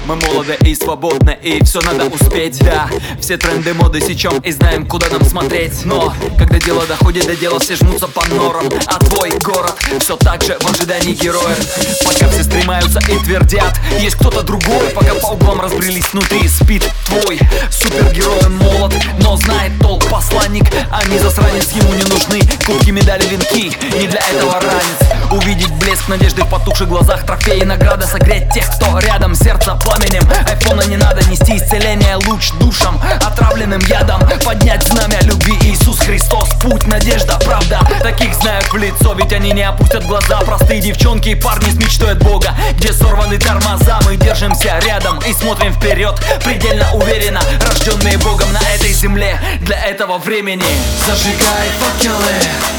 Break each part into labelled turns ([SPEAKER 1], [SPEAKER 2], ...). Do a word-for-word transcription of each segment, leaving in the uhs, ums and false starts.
[SPEAKER 1] Мы молоды и свободны, и все надо успеть. Да, все тренды моды сечем и знаем, куда нам смотреть. Но, когда дело доходит до дела, все жмутся по норам. А твой город все так же в ожидании героя. Пока все стремаются и твердят, есть кто-то другой. Пока по углам разбрелись внутри, спит твой супергерой. Он молод, но знает толк посланник, а не засранец. Ему не нужны кубки, медали, венки, не для этого ранец. Увидеть блеск надежды в потухших глазах, трофеи, награда, согреть тех, кто рядом, сердце пламенем. Айфона не надо нести исцеление, луч душам, отравленным ядом. Поднять знамя любви, Иисус Христос, путь, надежда, правда. Таких знают в лицо, ведь они не опустят глаза. Простые девчонки и парни с мечтой от Бога, где сорваны тормоза. Мы держимся рядом и смотрим вперед, предельно уверенно, рожденные Богом на этой земле для этого времени. Зажигай факелы,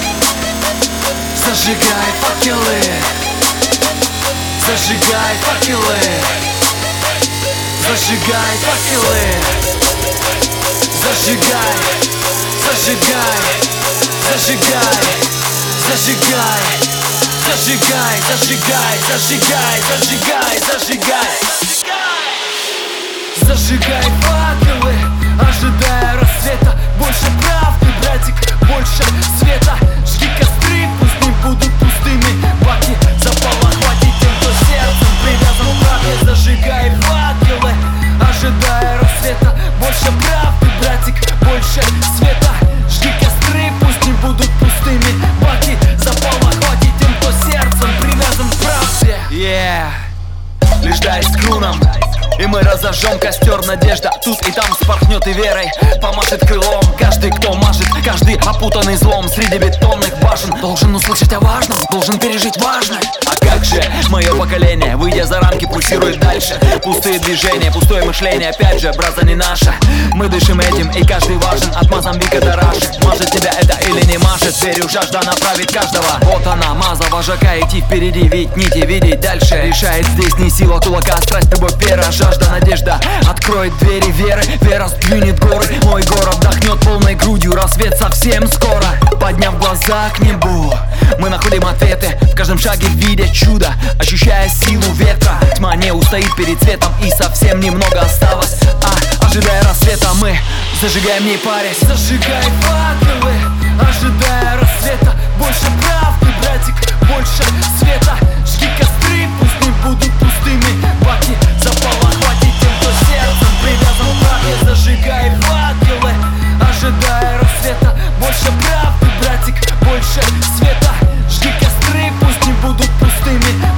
[SPEAKER 1] зажигай факелы, зажигай факелы, зажигай факелы, зажигай, зажигай, зажигай, зажигай, зажигай, зажигай, зажигай, зажигай, зажигай, зажигай факелы, ожидая рассвета. Больше правды, братик, больше света. Жги костры, пусть не будут пустыми. Баки запала, хватит тем, кто сердцем привязан к правде. Зажигай факелы, ожидая рассвета. Больше правды, братик, больше света. Жги костры, пусть не будут пустыми. Баки запала, хватит тем, кто сердцем привязан к правде. Yeah. Лишь дай с круном, и мы разожжем костер. Надежда тут и там спорхнет и верой помашет крылом. Каждый, кто машет, каждый опутанный злом среди бетонных башен, должен услышать о важном, должен пережить важное. А как же мое поколение, выйдя за рамки, пульсирует дальше. Пустые движения, пустое мышление, опять же, браза не наша. Мы дышим этим, и каждый важен, от Мозамбика до Раши. Мажет тебя это или не мажет, верю, жажда направит каждого. Вот она, маза вожака, идти впереди, видеть нити, видеть дальше. Решает здесь не сила кулака, страсть, любовь, вера, жажда, надежда. Откроет двери веры, вера сдвинет горы. Мой город вдохнет полной грудью, рассвет совсем скоро. Подняв глаза к небу, мы находим ответы, в каждом шаге видя чудо, ощущая силу ветра. Тьма не устоит перед светом, и совсем немного осталось. А, ожидая рассвета, мы зажигаем, не парясь. Зажигай факелы, ожидая рассвета. Больше правды, братик, больше света. Жги костры, пусть не будут пустыми. Баки запала, хватит тем, кто сердцем привязан к правде. Зажигай факелы, ожидая рассвета. Больше правды, братик, больше света. Жги костры, пусть не будут пустыми.